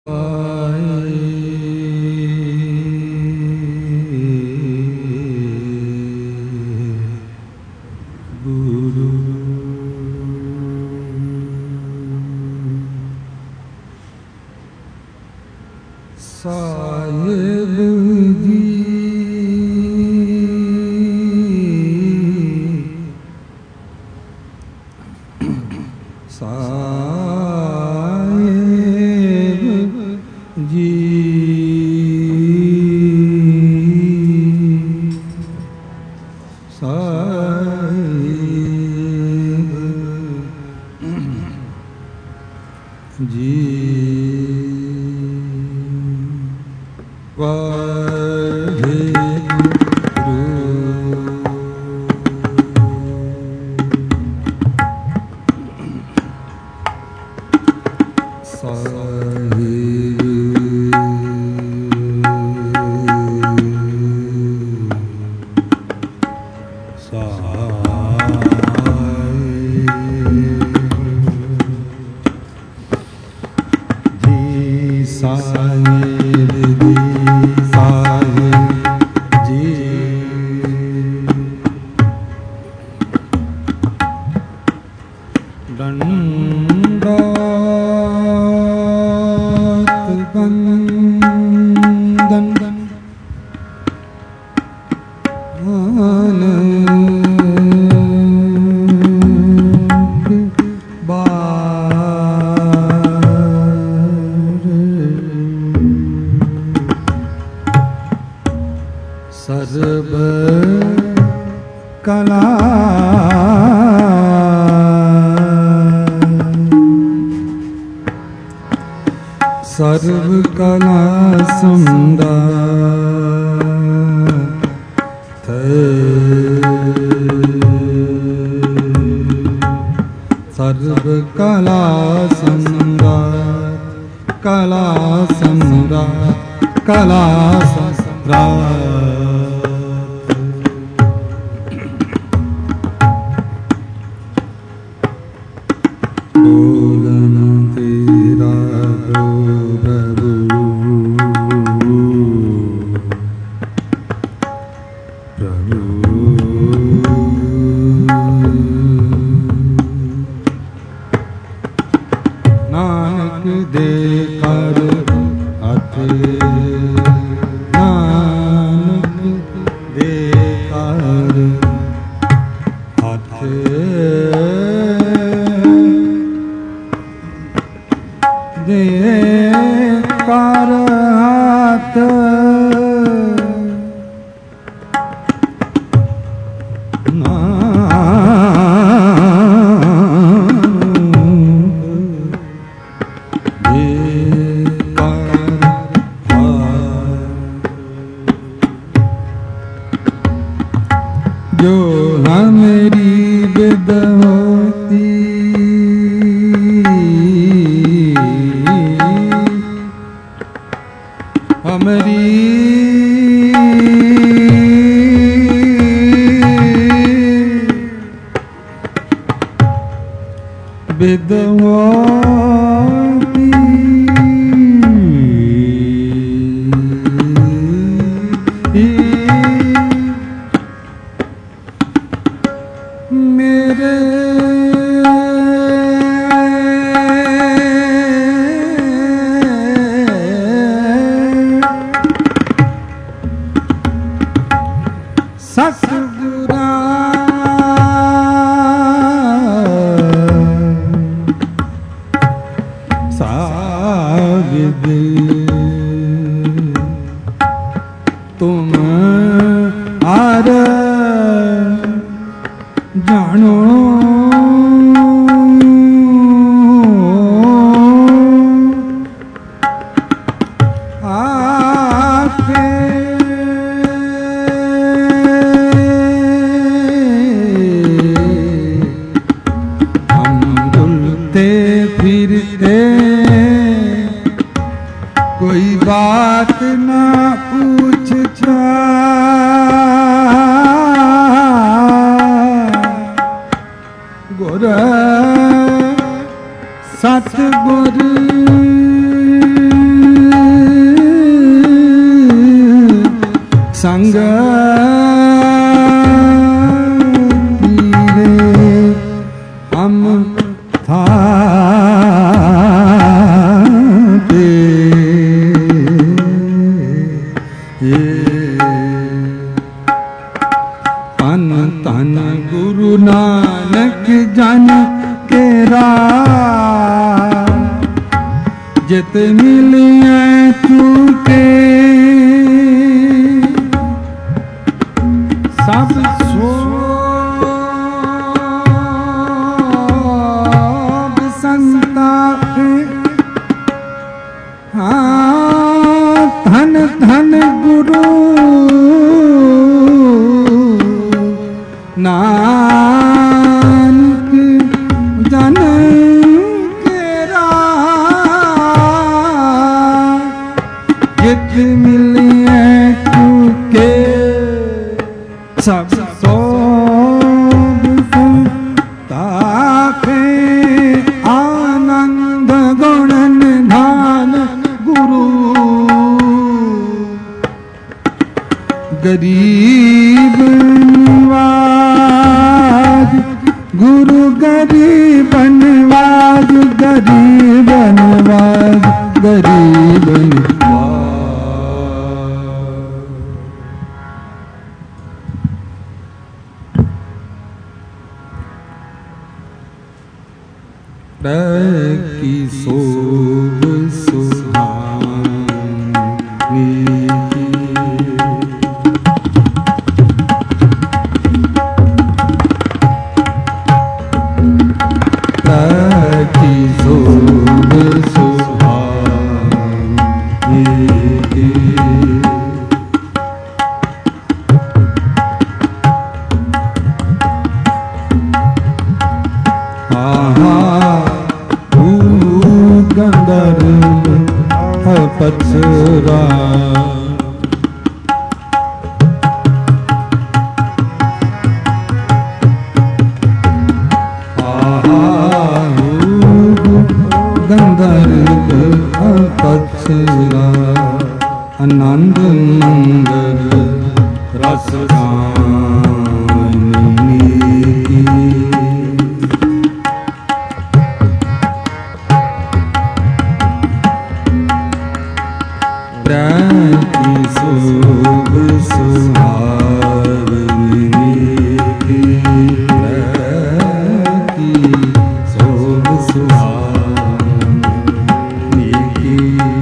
सतगुर संग पीरे हम थाते तन तन गुरु नानक जन केरा जित मिलिए चूके सब सोब संताप हाँ धन धन गुरु नानक जन केरा जित मिलिए चूके सब सोब संतापे आनंद गुण निधान गुरु गरीब नवाज गुरु गरीब नवाज गरीब नवाज गरीब नवाज की शोभ सुहानी की शोभ सुहानी गंधर्व पथरा गंधर्व पथरा आनंद मंगल रस की शोभ सुहावनी की शोभ सुहावनी की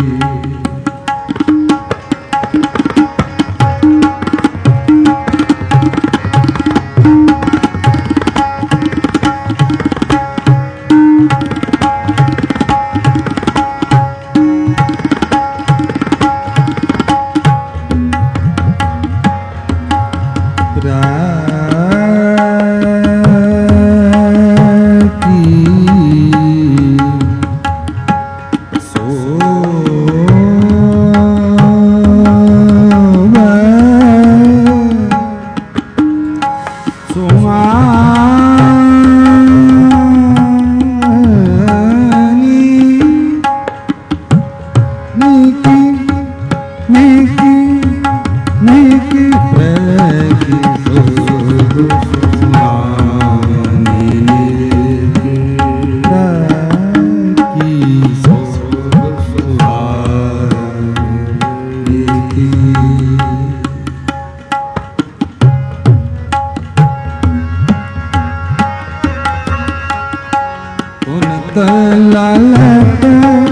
ललत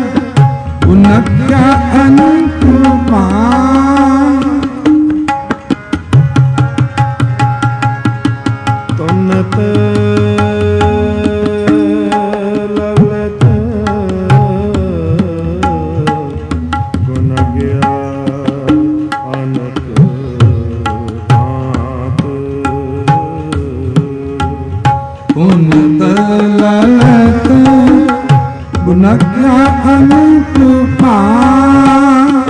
उनका अनुपमा तुनत ललत गुण गया अनक भात उनत ललत गुणग्रा अनुपमा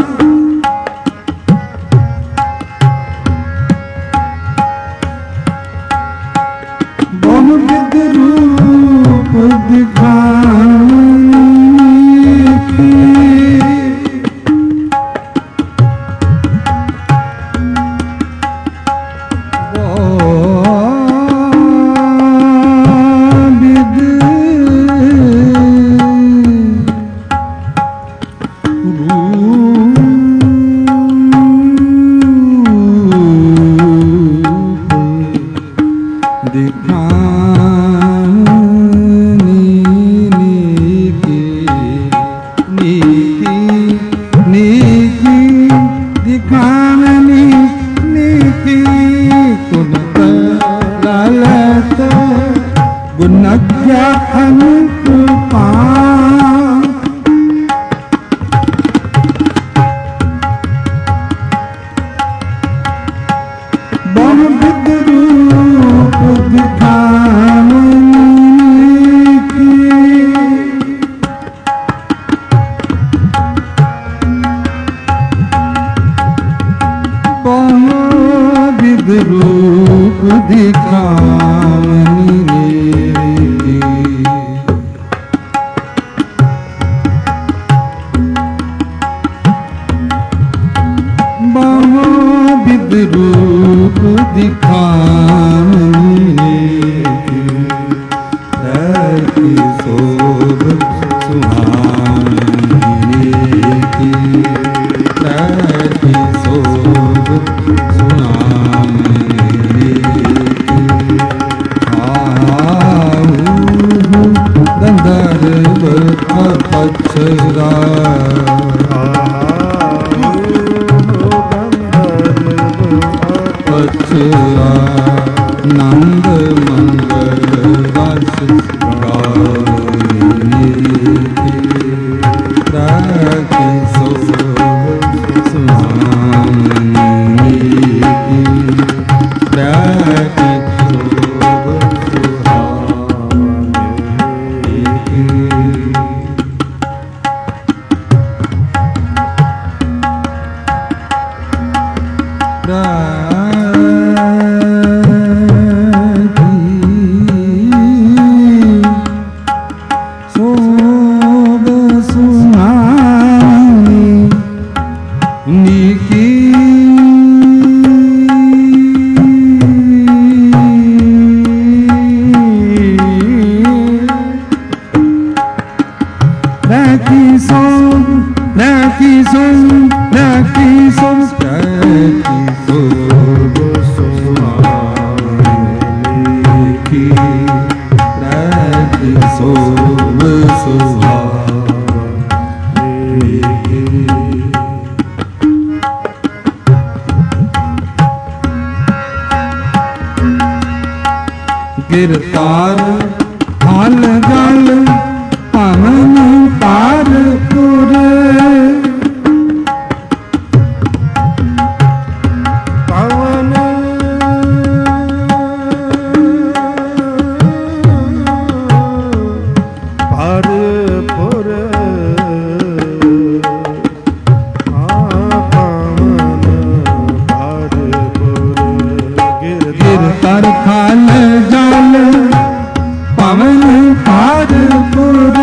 गिरतार हाल गल पवन पार पुर पवन पार पुर गिरतार खाल जाल पवन पार पुर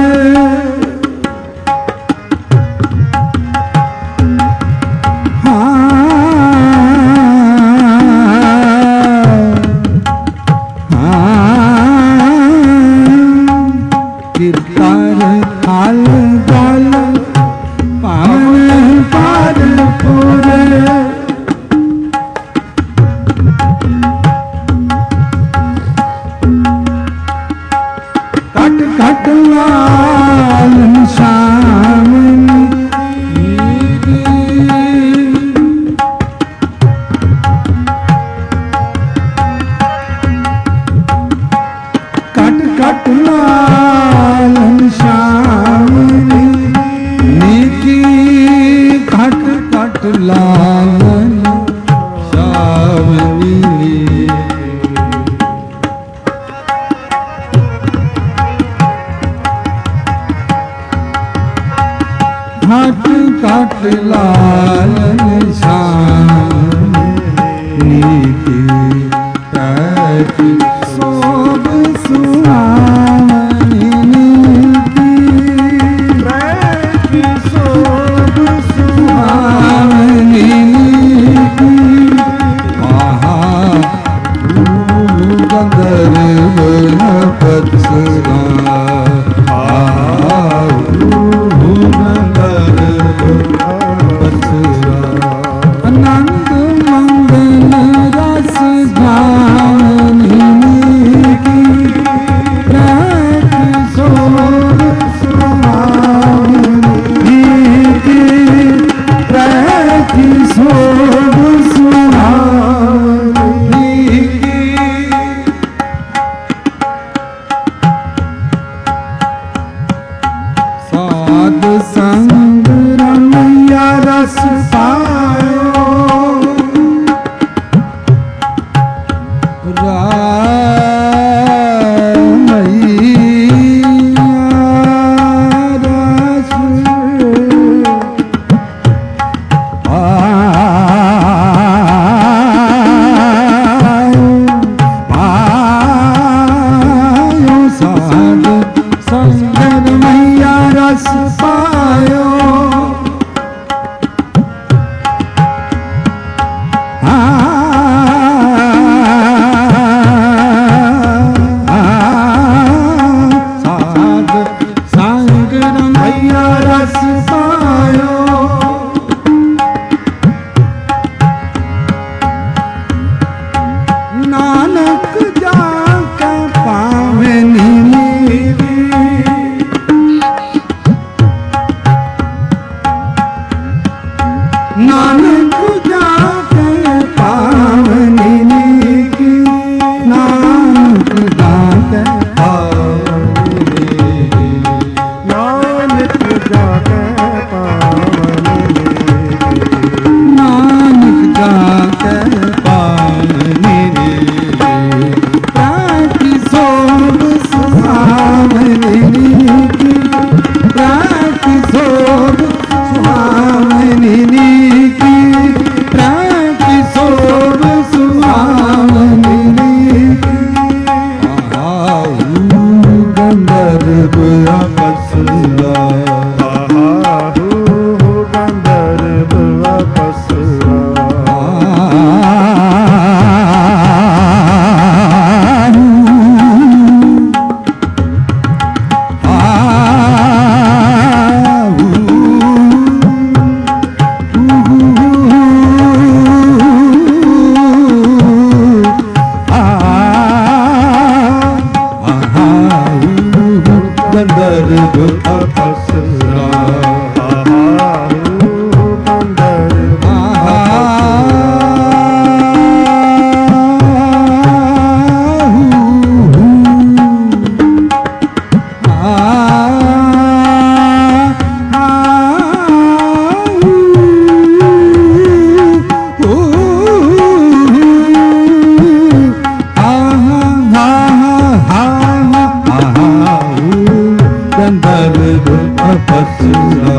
गिरतार खाल जाल पवन पार पुर कट लाल श्याम कट लाल श्याम नीकी कट लाल श्याम काट लाल निशान नीति काट सोब सुहावनी नीति सोब सुहावनी नीति महा गंधर्व पत्सरा गंधर्व नानक जाके पावनी की, नानक जाके पावनी की, नानक जाके पावनी की, नानक जाके पावनी की, प्राची सोभ सुहावनी की, प्राची सोभ सुहावनी की, प्राची सोभ सुहावनी की। गंधर्व अपसरा, गंधर्व अपसरा, गंधर्व अपसरा, गंधर्व अपसरा,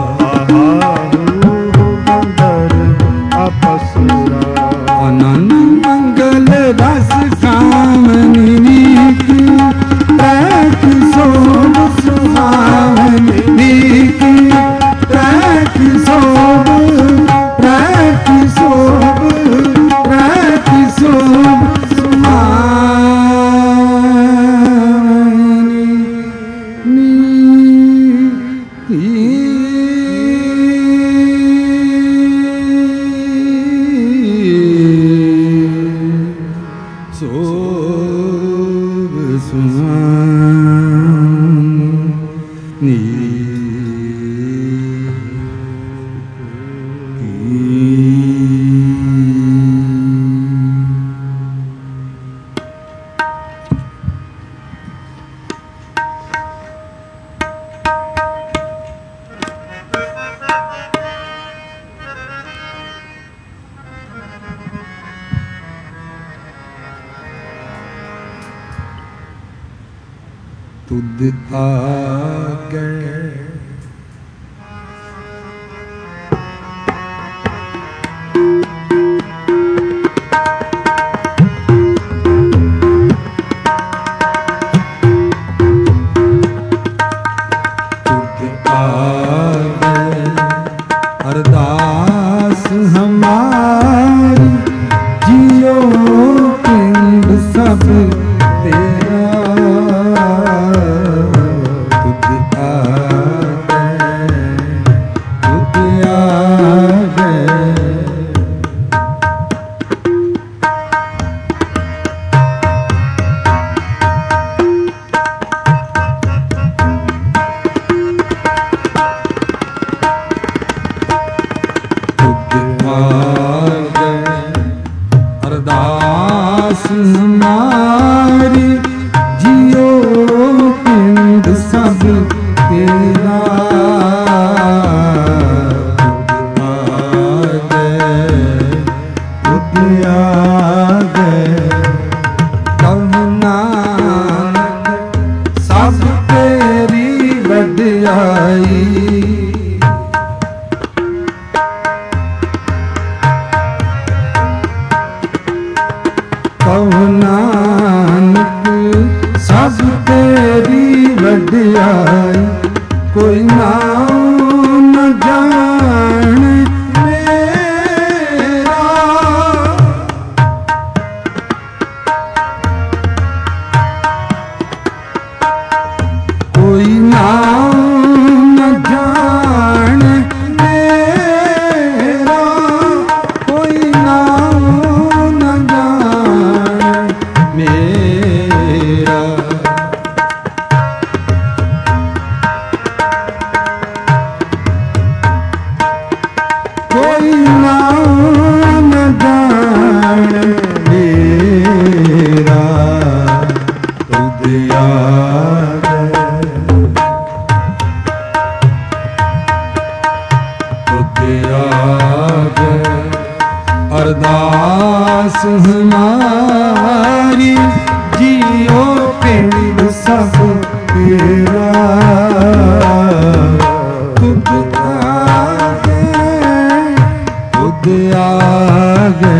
अनंत मंगल रस कामनी की, प्रैक सोभ सुहावनी की, प्रैक सोभ, प्रैक सोभ, प्रैक सोभ सोभ सुहावनी तुद आगे अरदास हमारी, जियो पिंड सब तेरा, तुझ आगे तुझ आगे ਆਗੇ ਅਰਦਾਸ ਹਮਾਰੀ ਜੀਓ ਪਿੰਡ ਸਭ ਤੇਰਾ ਤੁਧ ਆਗੇ ਤੁਧ ਆਗੇ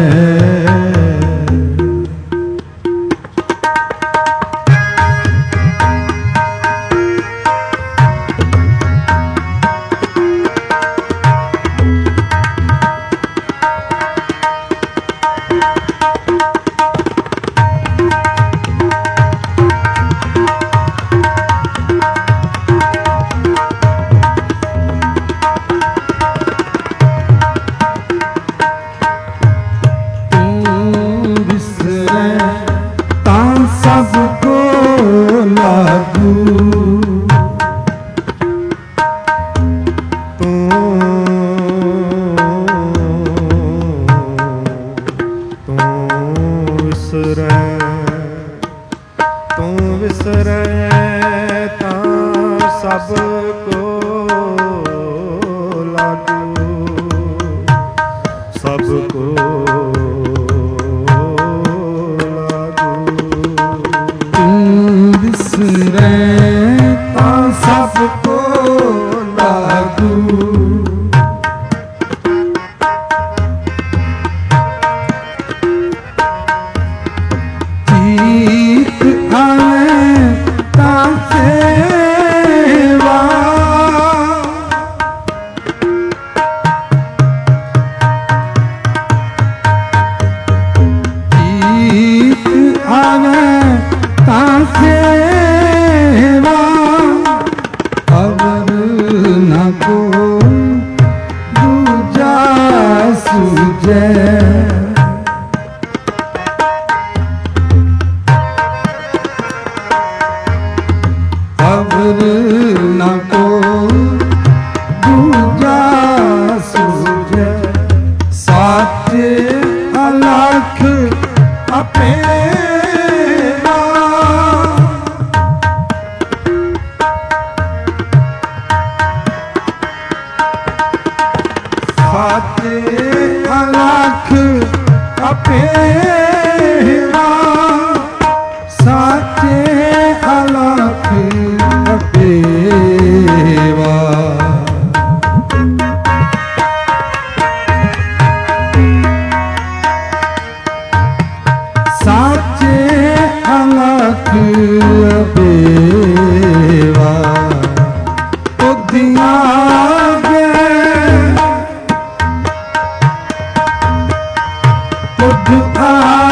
ਤੁਧ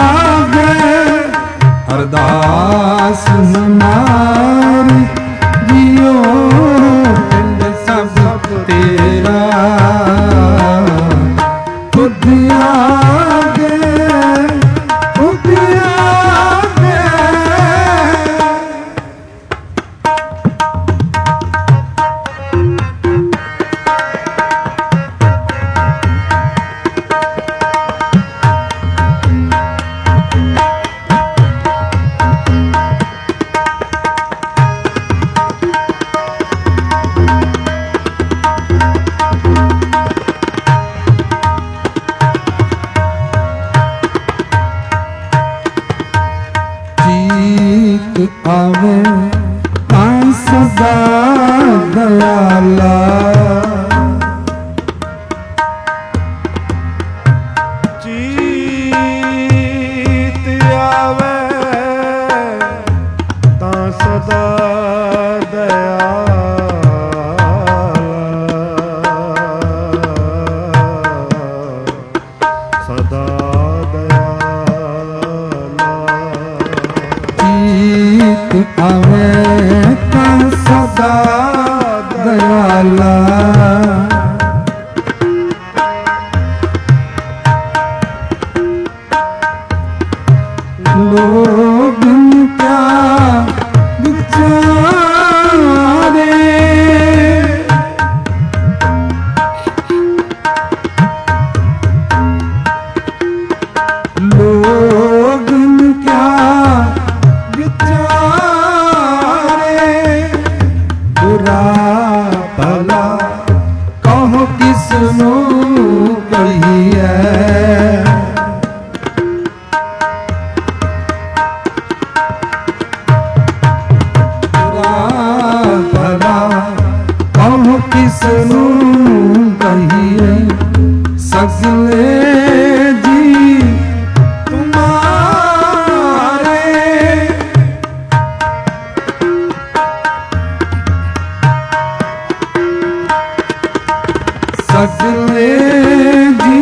सगले जी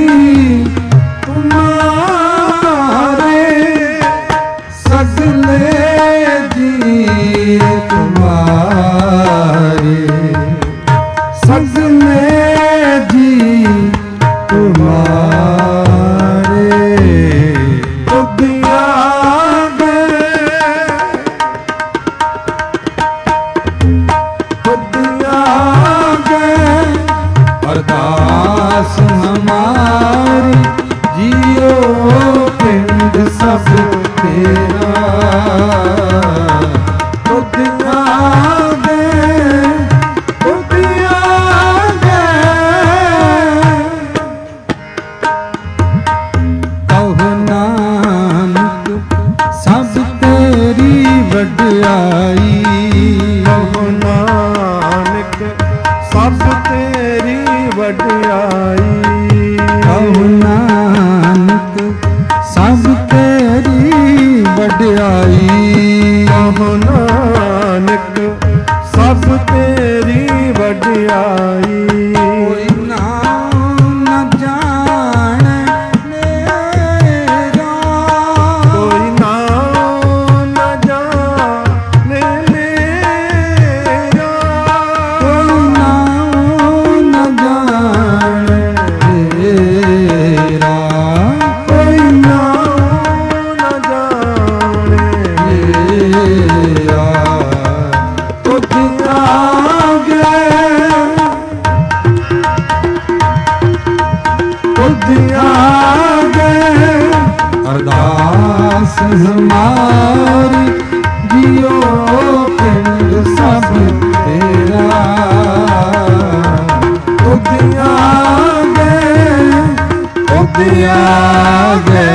तुम्हारे, सगले जी तुम्हारे, सगले जी तुम्हारे खुद आगे अरदास हमारी जियो पिंड सब तेरा खुद आगे कहो नानक सब तेरी वड्याई, कहो नानक सब तेरी वड्याई, कहो नानक सब तेरी वड्याई, कहो नानक सब तेरी वड्याई। कोई नाम न जाने मेरा, कोई नाम न जाने मेरा, कोई नाम न जाने तेरा, कोई नाम न जाने तेरा खुद आगे खुद आगे अरदास हमारी जियो पिंड सब तेरा खुद आगे खुद आगे।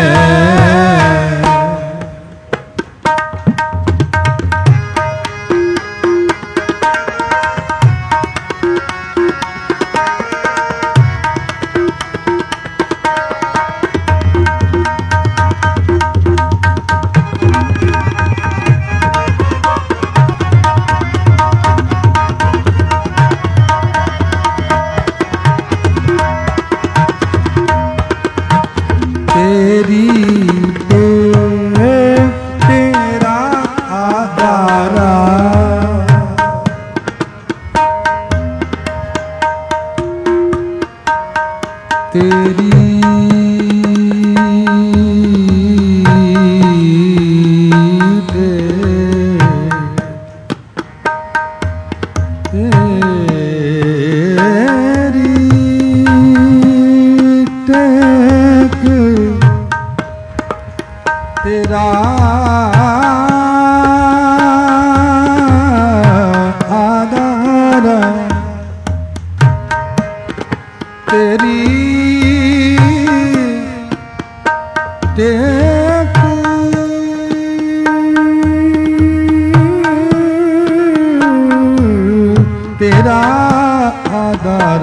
तेरी तेरा आधारा, तेरी तेरा आधार, तेरी टेक तेरा आधार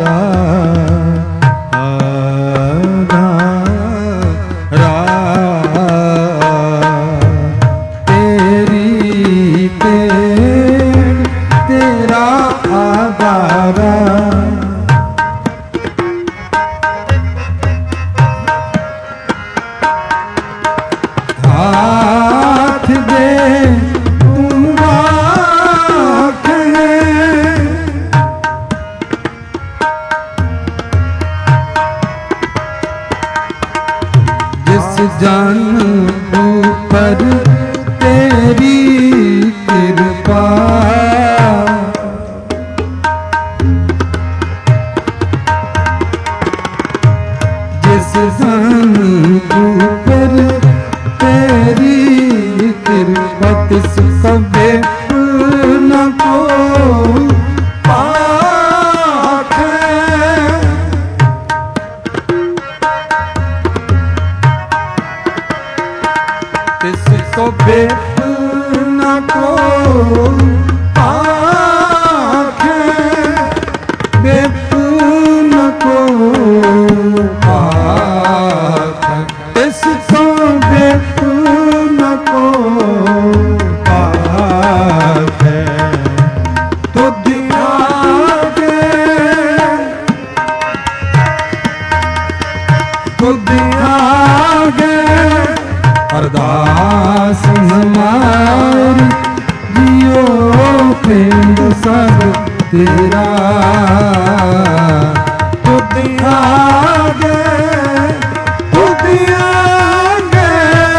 तेरा आधारा हाथ दे तुम राखे, जिस जन ऊपर तेरी कृपा, जिस जन ऊपर तेरी कृपा, तिसको बेपन को पाखे, तिसको बेपन को पाखे, बेपन को पाखे, तिसको बेपन को पाखे, तो दिया खुद आगे अरदास हमारी जियो पिंड सब तेरा खुद आगे खुद आगे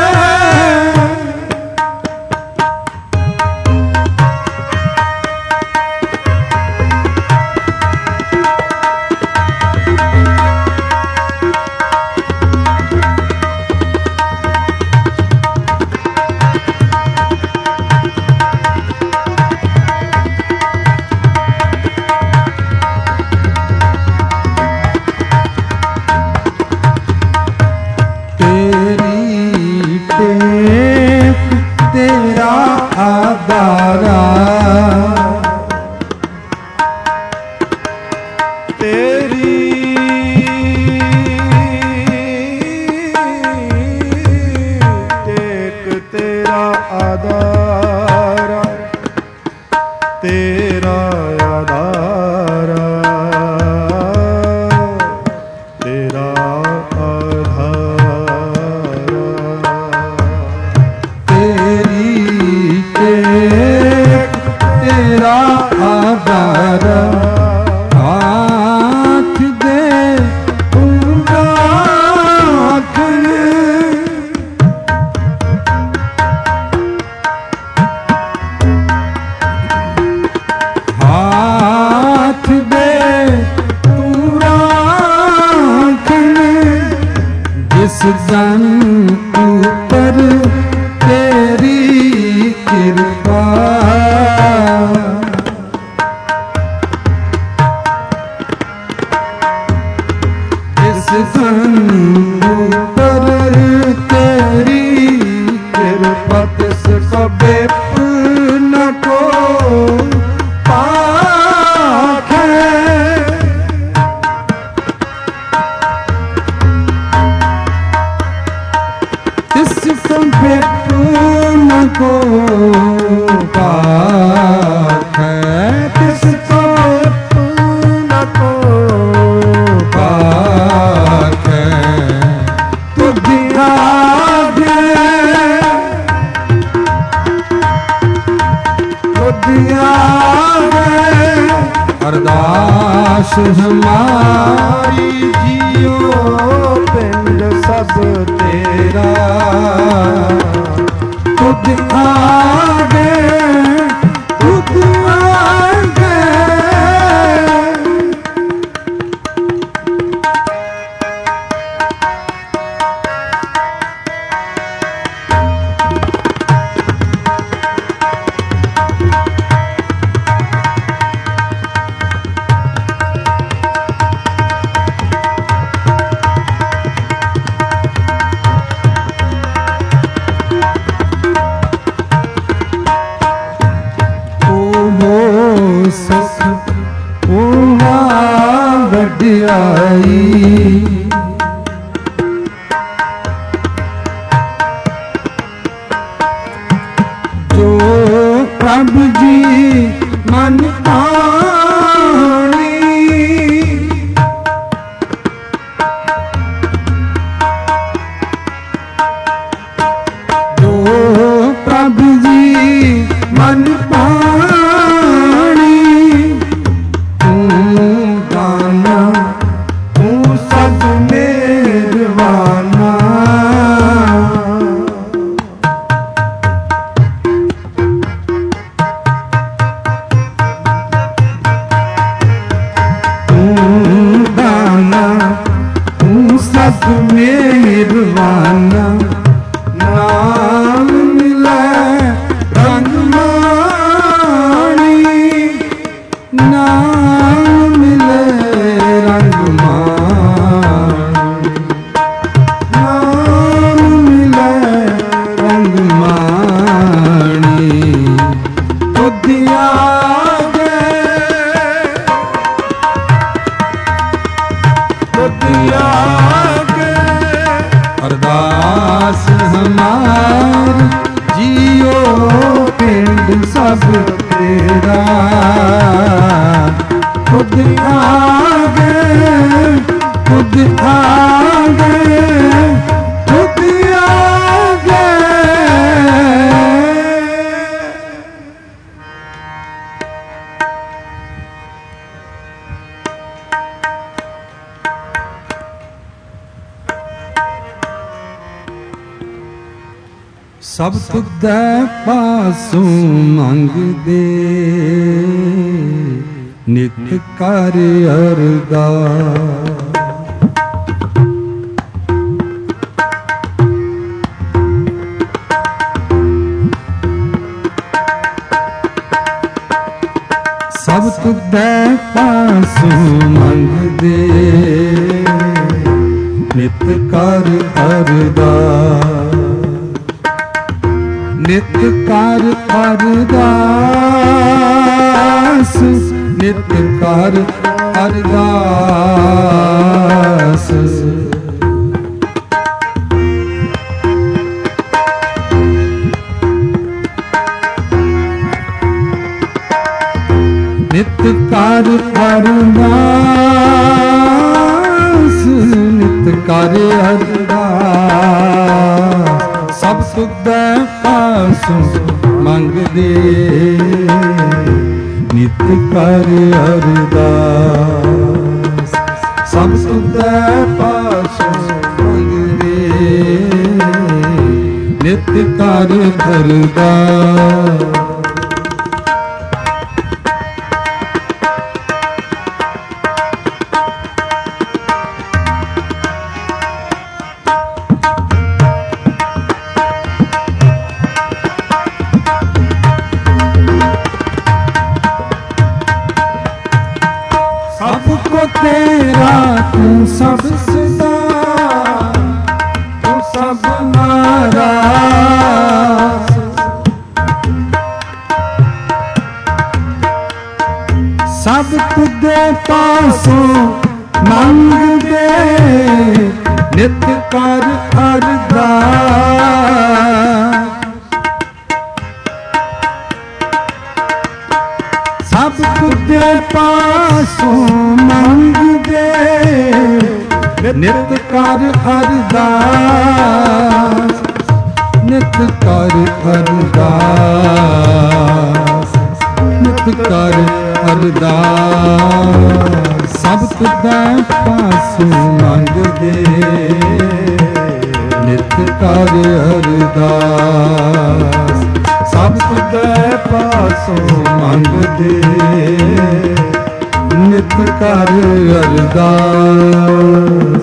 तेरा आदारा तेरी टेक तेरा आधारा तेरा आधारा तेरा तेरा आधारा हाथ दे हाथ दे जिस जन ऊपर तेरी कृपा जिस जन ऊपर तेरी कृपा तिस कबे न को पाखे तिस कबे न को पाखे तिस न को पाखे तुझ आगे तुझ आगे अरदास हमारी जियो पिंड सब तेरा खुद आगे खुद आगे सख उमा वड्याई जो प्रभु जी मन पानी जो प्रभु जी मन पानी मेहरबाना नाम मिले रंग माणी नाम मिले रंग माणी नाम मिले रंग माणी खुद आगे खुद आगे अरदास हमारी जियो पिंड सब तेरा खुद आगे खुद आगे ਸਭ ਤੁਧੈ ਪਾਸੋਂ ਮੰਗਦੇ, ਨਿਤ ਕਰ ਅਰਦਾਸ। ਸਭ ਤੁਧੈ ਪਾਸੋਂ ਮੰਗਦੇ, ਨਿਤ ਕਰ ਅਰਦਾਸ। ਨਿਤ ਕਰ ਅਰਦਾਸ, ਨਿਤ ਕਰ ਅਰਦਾਸ। ਨਿਤ ਕਰ ਅਰਦਾਸ, ਨਿਤ ਕਰ ਅਰਦਾਸ। ਸਭ ਤੁਧੈ ਪਾਸੋਂ ਮੰਗਦੇ, ਨਿਤ ਕਰ ਅਰਦਾਸ। ਸਭ ਤੁਧੈ ਪਾਸੋਂ ਮੰਗਦੇ, ਨਿਤ ਕਰ ਅਰਦਾਸ। तेरा तू सब सदा, तू सब नाराज। सब तुझे पासों मंगदे, नित कर अरदास। सब तुझे पासों मंगदे, नित कर अरदास। नित कर अरदास, नित कर अरदास। सब तुझे पासों मंगदे, नित कर अरदास। सब तुझे पासों मंगदे, नित कर अरदास।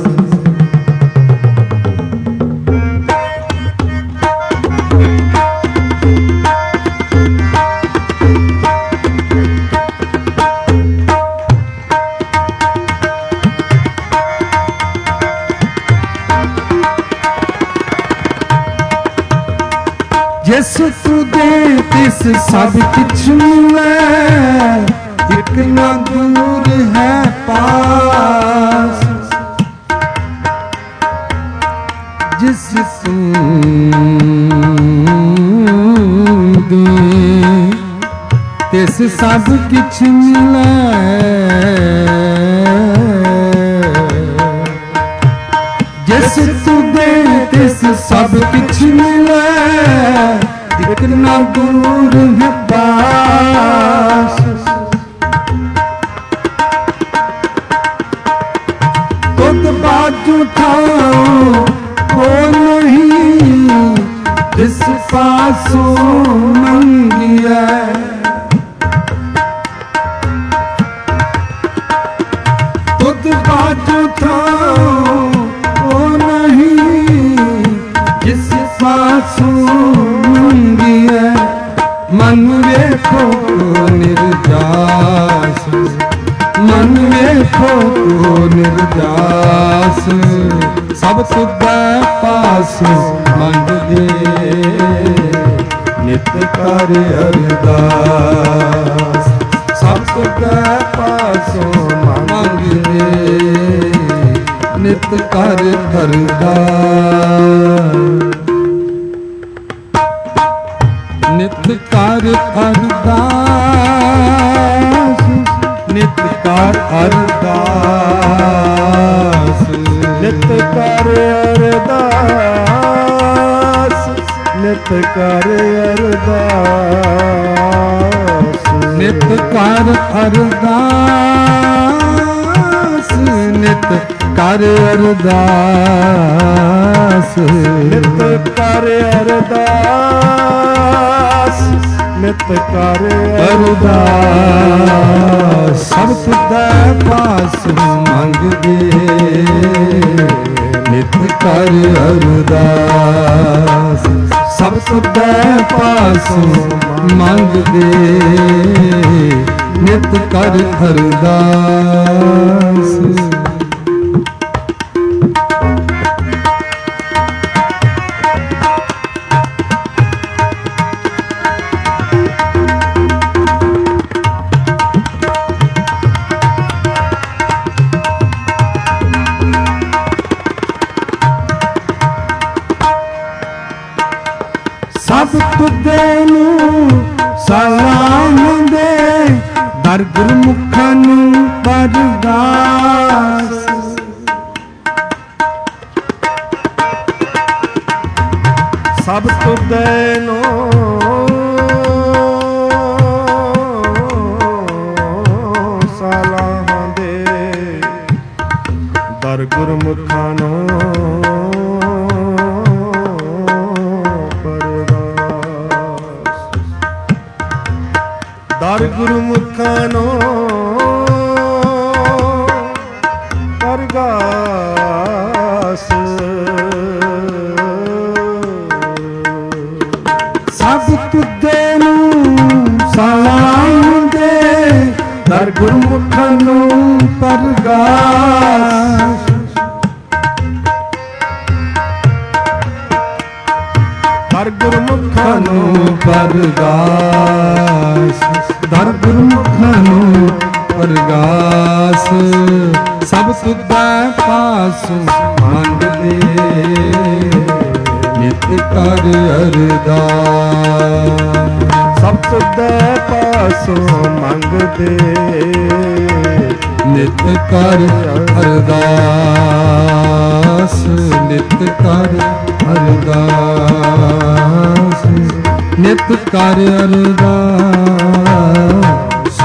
जिस तू दे तिस सब किछ मिलै, एक ना दूर है पास। जिस तू दे तिस सब किछ मिलै, जिस तू दे तिस सब किछ मिलै, एक ना दूर है पास। खुद बाजू ठाओ हो नहीं, जिस पासों मंगिया। खुद बाजू ठाओ हो नहीं, जिस पासों मन वेखो निर्दास, मन वेखो निर्दास। सब तुझे पासों मंगदे, नित कर अरदास। सब तुझे पासों मंगदे, नित कर अरदास। नित कर अरदास, नित कर अरदास। नित कर अरदास, नित कर अरदास। नित कर अरदास, नित कर अरदास। नित कर अरदास नित कर अरदास सब तुझे पास मंगदे नित कर अरदास सब तुझे पास मंगदे नित कर अरदास सब तुझे नू सलाम दे दर गुरमुखां नू अरदास सब तुझे नो सलाह दे दर गुरमुखां नो दर गुरमुखां नो अरदास सब तुझे नू सलाम दे दर गुरमुखां नू अरदास दर गुरमुखां नो अरदास दर गुरमुखां नू अरदास सब तुझे पास मंगदे नित कर अरदास सब तुझे पासों मंगदे नित कर अरदास नित कर अरदास नित कर अरदास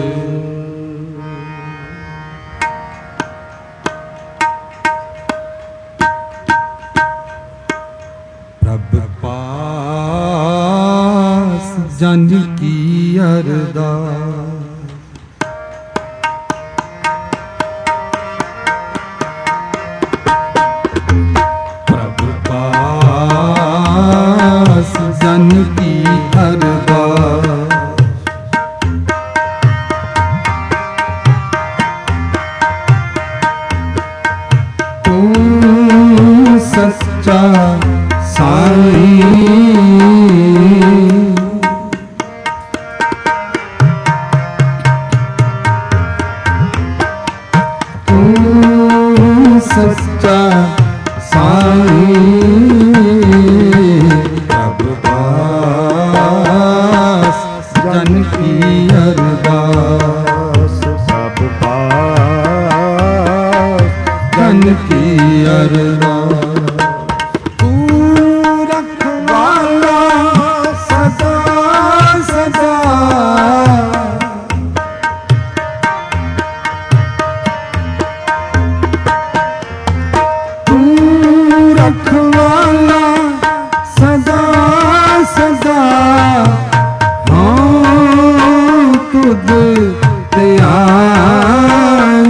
प्रभ पास जन की अरदास प्रभ पास जन की अरदास तू सच्चा साईं तू सच्चा साईं प्रभ पास जन की अरदास सब पास जन की अरदास तू रखवाला सदा सदा तू रखवाला सदा सदा हाँ तुझ ते आई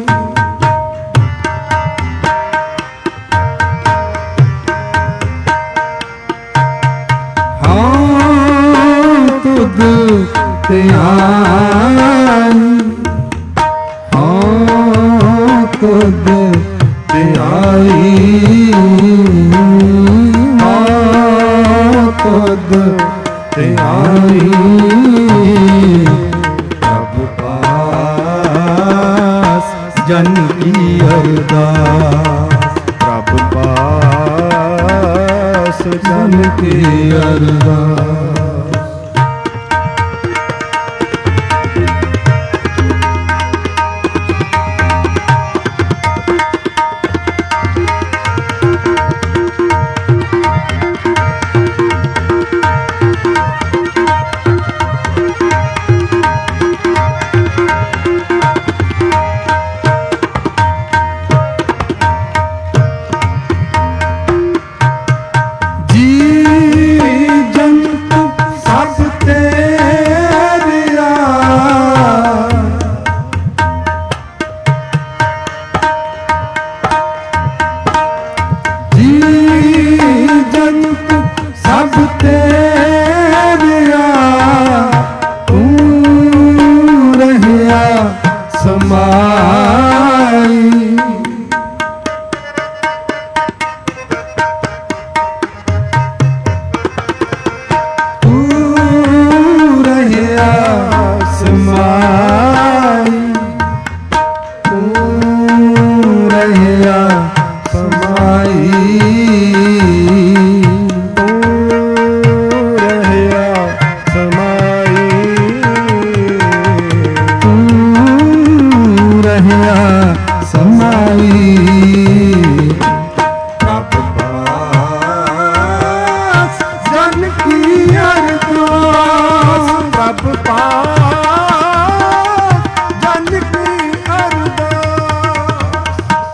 हाँ तुझ ते आई हाँ तुझ ते आई हाँ तुझ ते आई प्रभ पास जन की अरदास प्रभ पास जन की अरदास प्रभ तेरिया तू रहिया समाई। तू रहिया समाई, तू रहिया समाई, तू रहिया समाई, तू रहिया समाई। प्रभ पास जन की अरदास, प्रभ पास जन की अरदास।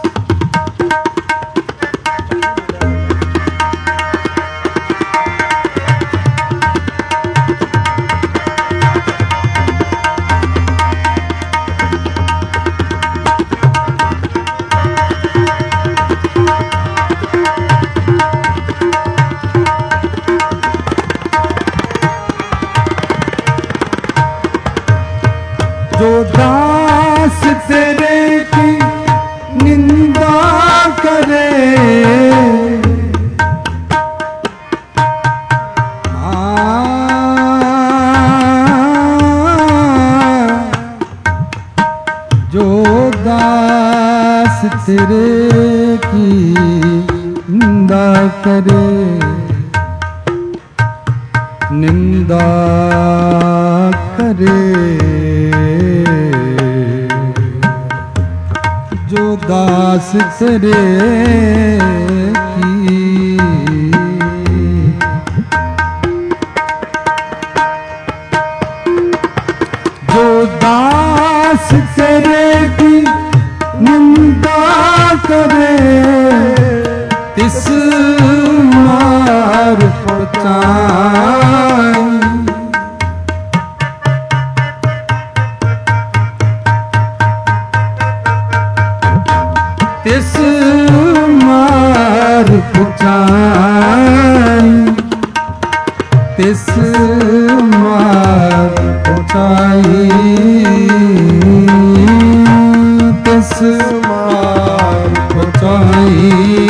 जो दास तेरे की निंदा करे, जो दास तेरे की निंदा करे, निंदा करे, जो दास तेरे की जो दास तेरे की निंदा करे, तिस मार पहुँचाई। तिस मार पहुँचाई, तिस मार पहुँचाई, तिस मार पहुँचाई।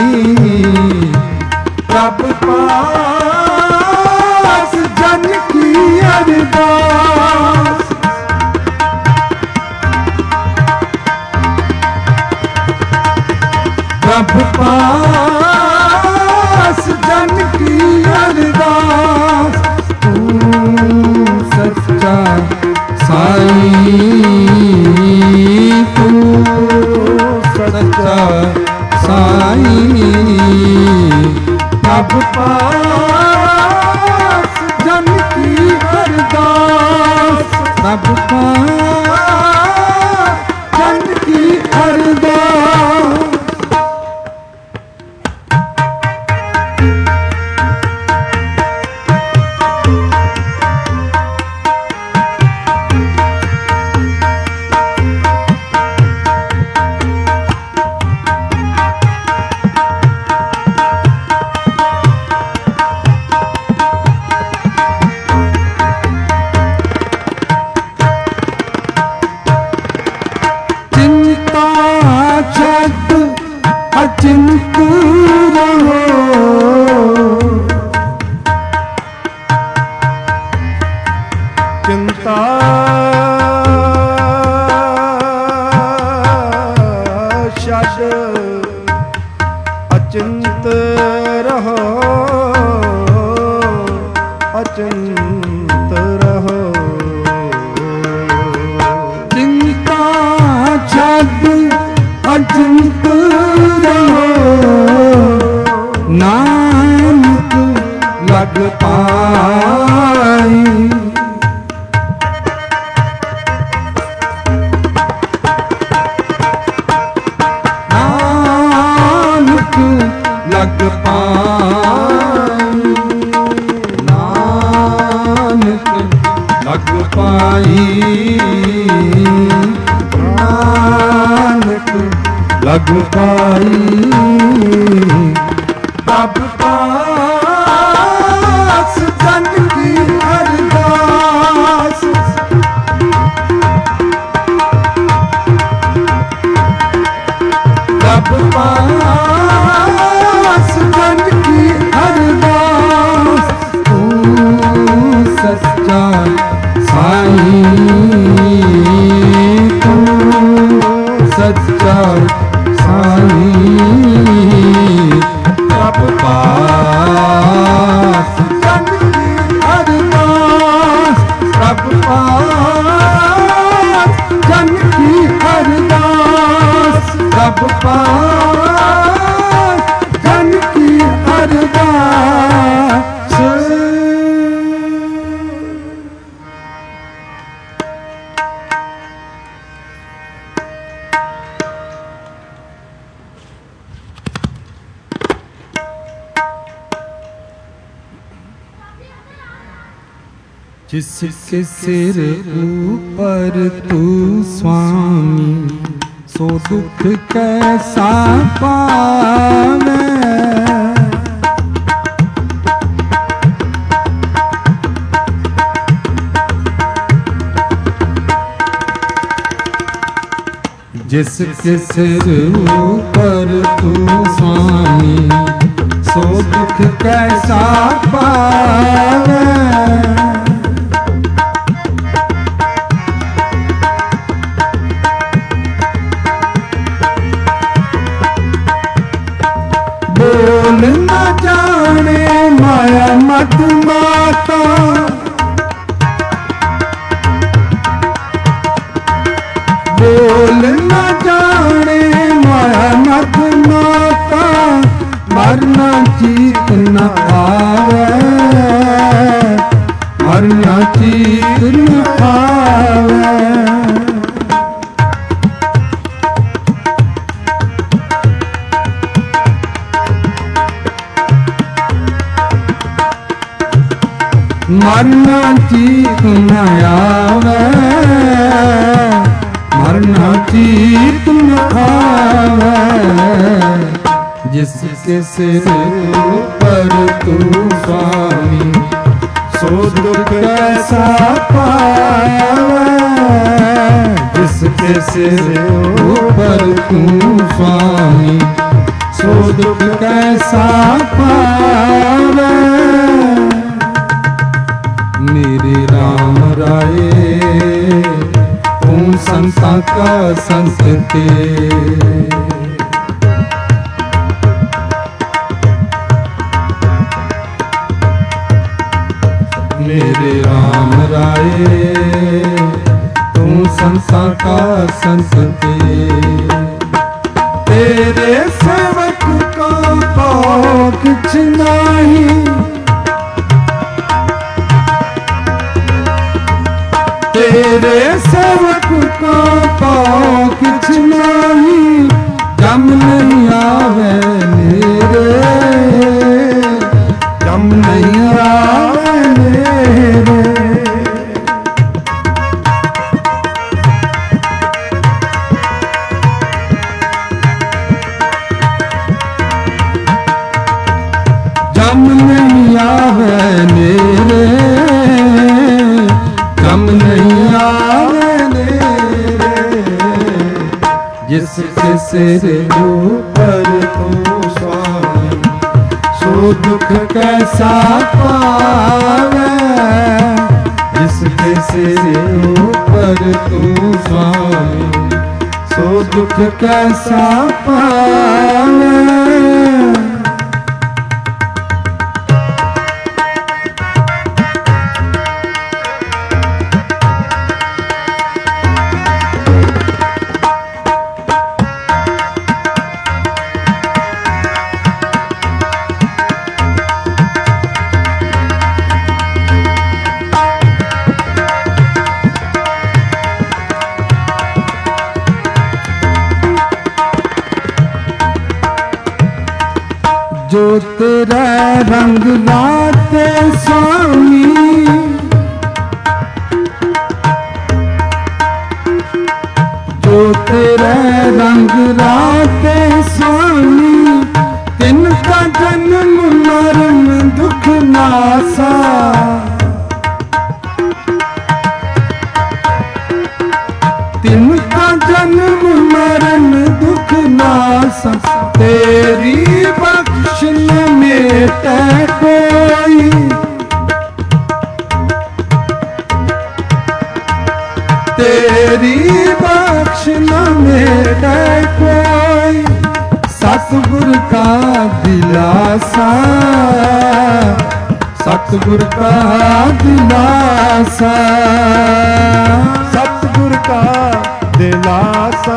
प्रभ पास जन की अरदास, प्रभ पास जन की अरदास। तू सच्चा साईं, तू सच्चा साईं। प्रभ पास जन की अरदास, प्रभ पास जन की अरदास। अचिंत रहो, चिंता शद अचिंत रहो, अचिंत रहो। चिंता छद अचिंत रहो, नानक लग पाई। नानक लग पाई, नानक लग पाई, नानक लग पाई। प्रभ पास जिसके सिर ऊपर तू स्वामी, सो दुख कैसा पावे। जिसके सिर ऊपर तू स्वामी, सो दुख कैसा पावे। बोल न जाने माया मत माता, बोल न जाने माया मत माता, मरना चीत न आवे, मरना चीत न आवे। मरना चीत न आवे, मरना चीत न आवे। जिसके सिर ऊपर तू स्वामी, सो दुख कैसा पावे। जिसके सिर ऊपर तू स्वामी, सो दुख कैसा पावे। मेरे राम राये तू संता का संत ते, मेरे राम राये तू संता का संत ते। तेरे सेवक का पाओ कुछ नहीं, तेरे सेवक का पाओ कुछ नहीं। जम नहीं आवे मेरे, जम नहीं आवे मेरे। जम नहीं आवे मेरे, जम नहीं आवे मेरे। जिसके सिर ऊपर तू स्वामी, सो दुख कैसा पावे। जिसके सिर ऊपर तू स्वामी, सो दुख कैसा पावे। जो तेरा रंग लाते स्वामी, जो तेरा रंग लाते स्वामी। तिनका जन्म मरण दुख नासा, तिनका जन्म मरण दुख नासा। तेरी बख्श न मेटे कोई, तेरी बख्श न मेटे कोई। सतगुर का दिलासा, सतगुर का दिलासा, सतगुर का दिलासा,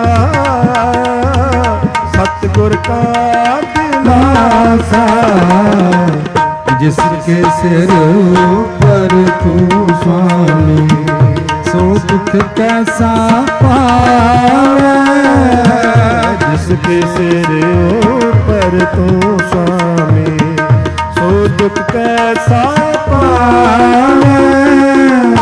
सतगुर का दिलासा। जिसके सिर ऊपर तू स्वामी, सो दुख कैसा पावे। जिसके सिर ऊपर तू स्वामी, सो दुख कैसा पावे।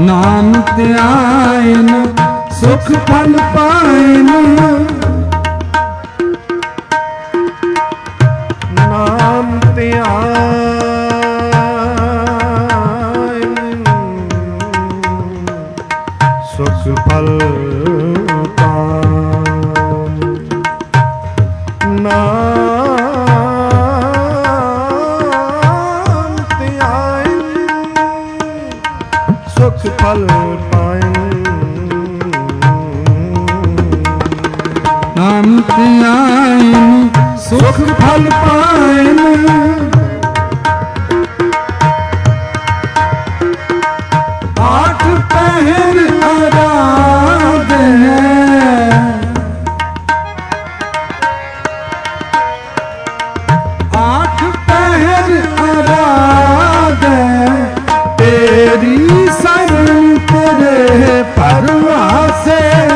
नाम त्यायन सुख फल पायन, नाम त्यायन सुख फल पान, नाम त्यायन सुख फल पायन, नाम त्यायन सुख फल पायन, आठ पहर आराध है, आठ पहर आराध है, तेरी शरण तेरे परवासे,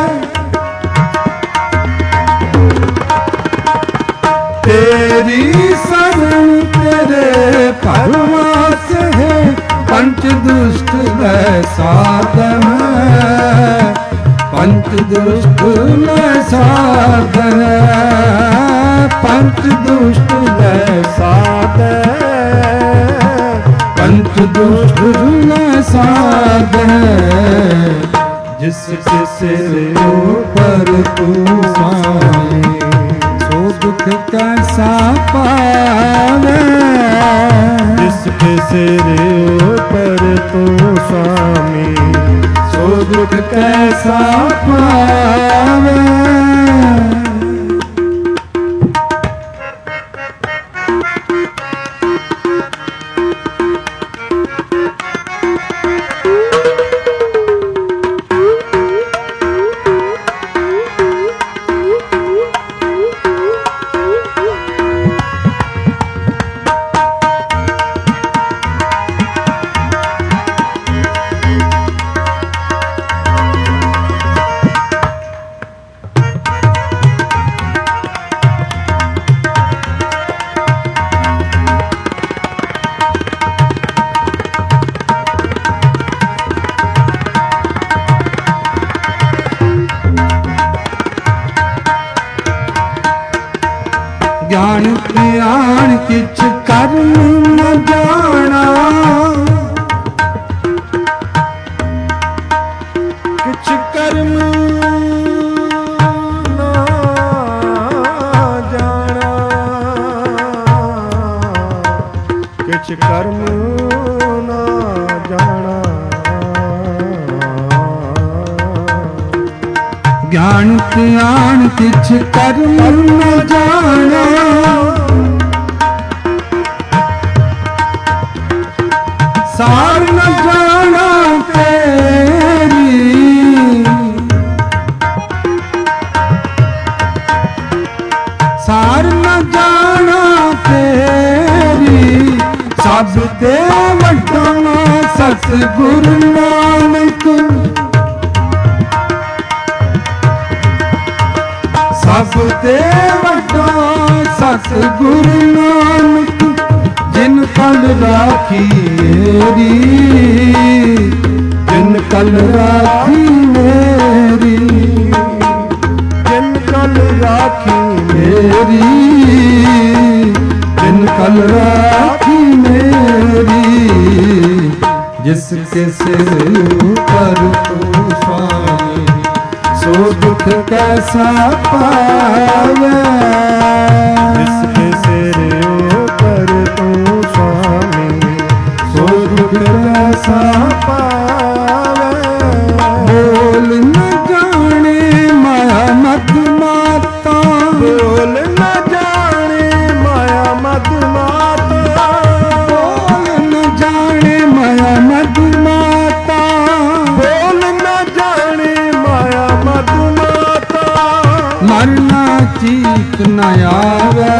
तेरी शरण तेरे परवास है, पंच दुष्ट में साधन है, पंच दुष्ट में साधन है, पंच दुष्ट में साधन, पंच दुष्ट में साधन, जिसके सिर ऊपर तू स्वामी सो दुख कैसा पावे, जिसके सिर ऊपर तू स्वामी सो दुख कैसा पावे। ज्ञान ज्ञान किछ कर्म न जाना, किछ कर्म न जाना, किछ कर्म न जाना, ज्ञान ज्ञान किछ कर्म न जाना, सार न जाना तेरी, सार न जाना तेरी, सब ते वड्डा सतगुरु नानक, सब ते वड्डा सतगुरु नानक, जिन कल राखी मेरी, जिन कल राखी मेरी, जिन कल राखी मेरी, जिन कल राखी मेरी, जिसके सिर ऊपर तू स्वामी सो दुख कैसा पावे, जिसके सिर ऊपर तू स्वामी सो दुख कैसा पावे, बोल न जाने माया मत माता, बोल न जाने माया मत माता, बोल न जाने माया मत माता, बोल न जाने माया मत माता, मरना चीत न आवे,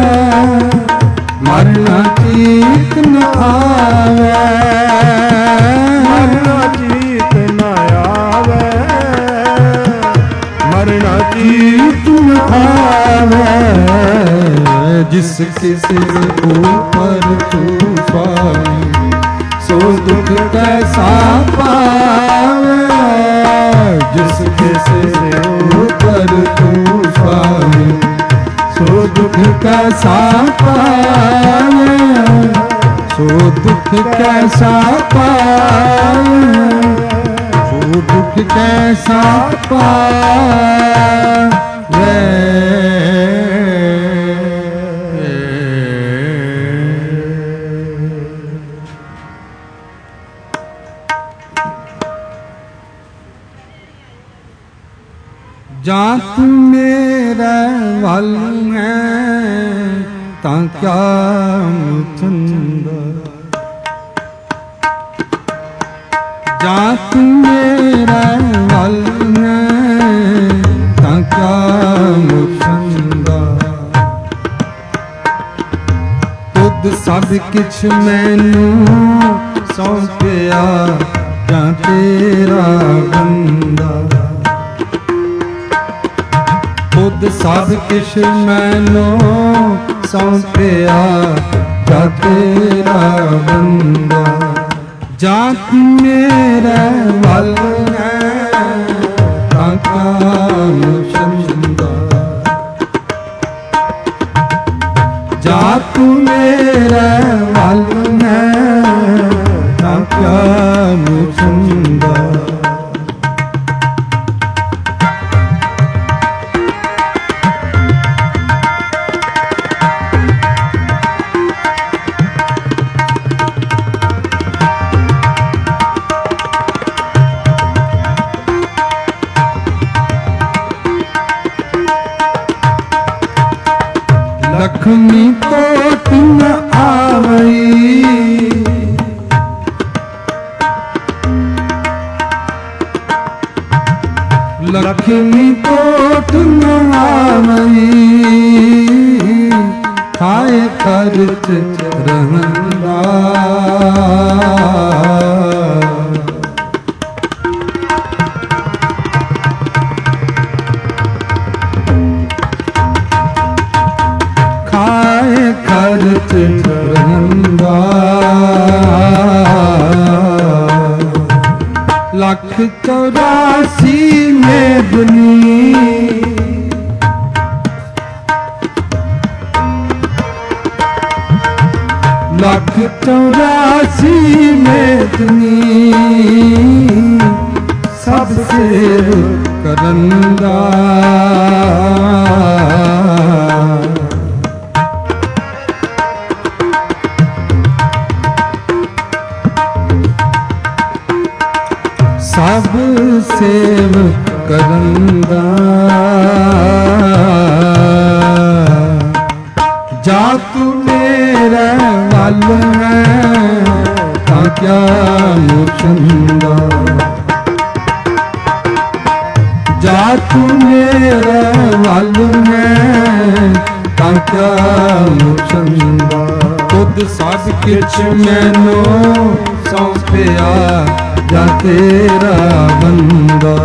मरना चीत न आवे, मरना चीत न आवे, मरना चीत न आवे, जिसके सिर ऊपर तू स्वामी सो दुख कैसा पावे। कैसा पाए, वो दुख कैसा पाए। जा तू मेरा वल है तां क्या मुचंदा, जा तू मेरा वल है तां क्या मुचंदा। तुद सब किछ मैनू सौंपिया जा तेरा बंदा। खुद सब किश मैनू सौंपिया जा तेरा बंदा। जा तू मेरा वल है तां क्या मुचंदा, जा तू मेरा वल है तां क्या मुचंदा। लक्ष्मी कोट न आवई, लक्ष्मी कोट न आवई, खाए खर्च रहंदा। खर्च रहंदा। लख 84 मेदनी, लख 84 मेदनी, सबसे करंदा। सब सेव करंदा। जा तू मेरा वल है तां क्या मुचंदा, जा तू मेरा वल है तां क्या मुचंदा। खुद सब किछ मैनू सौंपिया जा तेरा बंदा।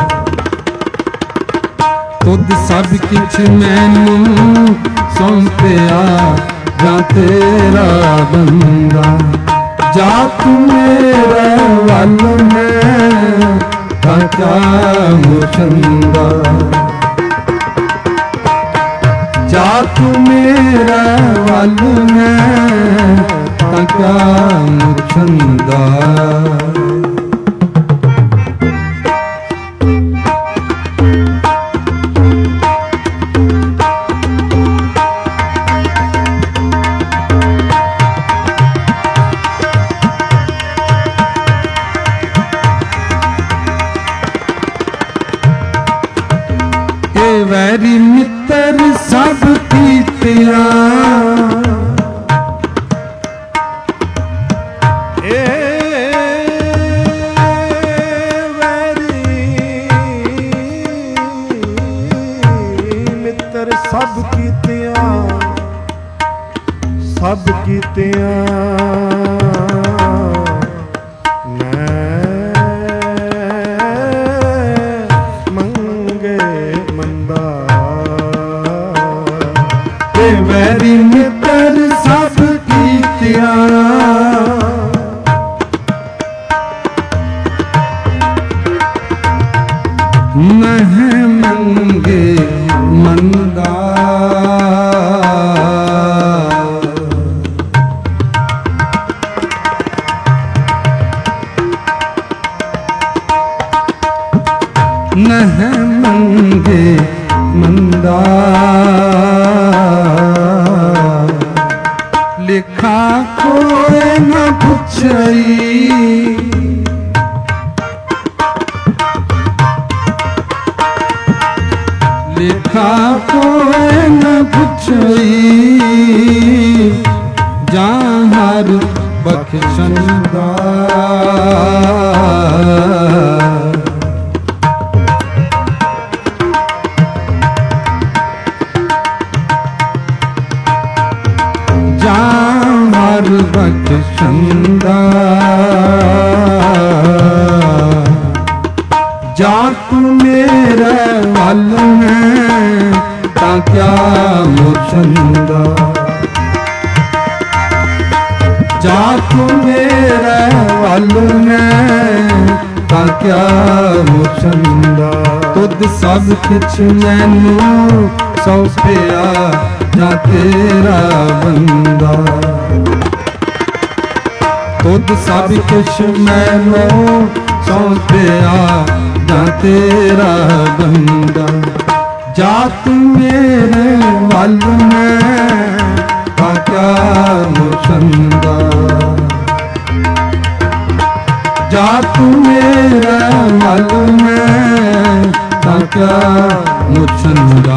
खुद सब किछ मैनू सौंपिया जा तेरा बंदा। जा तू मेरा वल है तां क्या मुचंदा, जा तू मेरा वल है तां क्या मुचंदा। वैरी मित्र सब कीतिया, वैरी मित्र सब कीतिया, सब कीतिया वैरी मित्र सब कीतिया, नह मंगे मंदा। नह मंगे मंदा लिखा कोई न पुछई लिखा कोई न पुछई जहाँ बख्शंदा जहाँ बख्शंदा जा तू मेरे वल है ता क्या मुछंदा जा तू मेरे वल ता क्या मुछंदा तुद सब किछ मैनू सौंपिया जा तेरा बंदा तुद सब किछ मैनू सौंपिया जा तेरा बंदा जा तू मेरे वल क्या मुछंदा जा तू मेरा वल क्या मुछंदा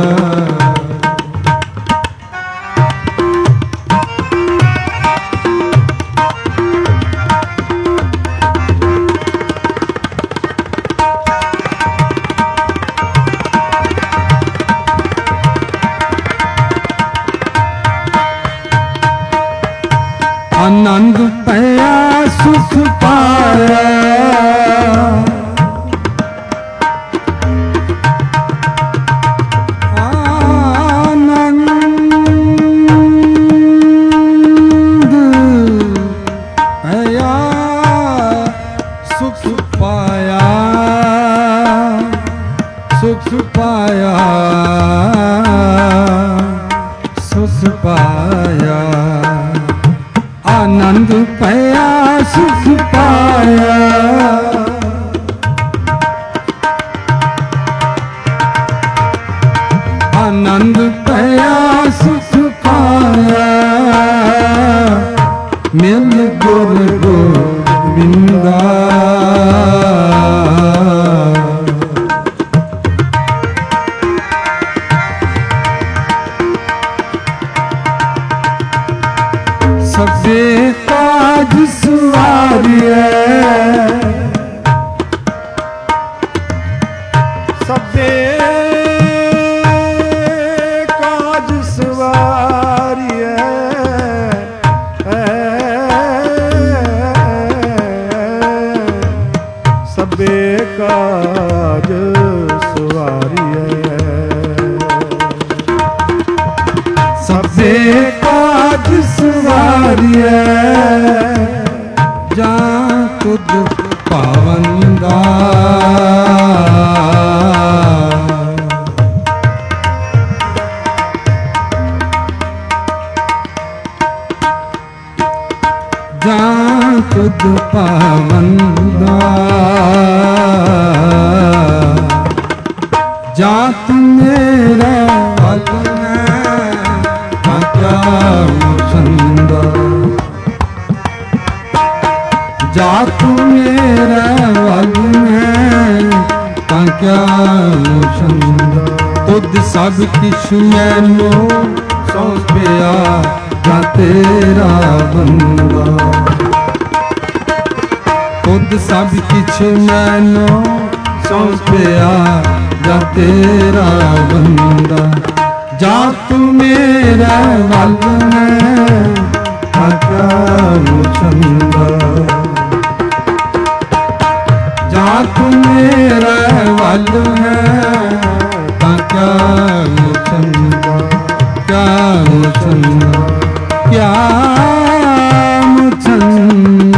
आनंद पया सुख पाया आनंद पया सुख पाया सुख पाया सुख पाया आनंद पया सुख पाया आनंद पया सुख पाया मिल गुर गोविंदा सबे काज सवारिए सबे काज सवारिए सबे काज सवारिए सबे काज सवारिए जा तुद पावंदा जा तुद पावंदा जा तू मेरा वल क्या मुछंदा जा तू मेरा वल क्या मुछंदा तुद सब किछ मैनू सौंपिया जा तेरा बंदा तुद सब किछ मैनू सौंपिया जा तेरा बंदा जा तू मेरा वल क्या मुछंदा जा तू मेरा वल क्या मुछंदा क्या मुछंदा क्या मुछंदा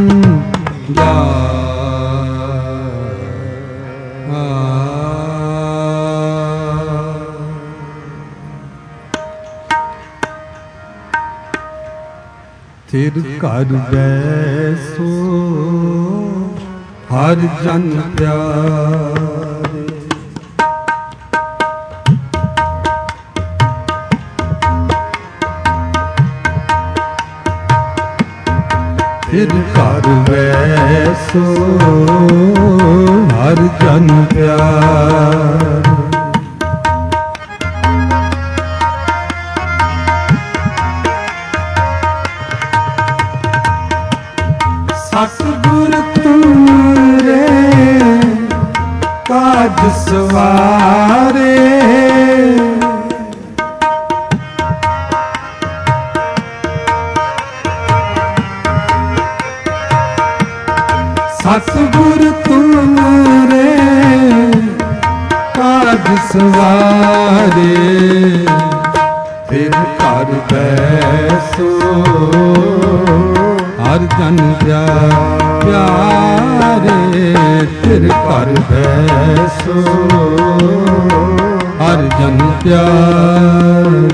थिर कर बैसो हर जन प्यार ਫਿਰ ਘਰ ਵੈਸੋ ਹਰ ਜਨ ਪਿਆਰ। ਸਤਿਗੁਰ ਤੁਮਰੇ ਕਾਜ ਸਵਾਰੇ, ਸਤਿਗੁਰ ਤੁਮਰੇ ਕਾਜ ਸਵਾਰੇ, ਫਿਰ ਘਰ ਬੈਸੋ ਹਰ ਜਨ ਪਿਆਰੇ, ਫਿਰ ਘਰ ਬੈਸੋ ਹਰ ਜਨ ਪਿਆਰੇ।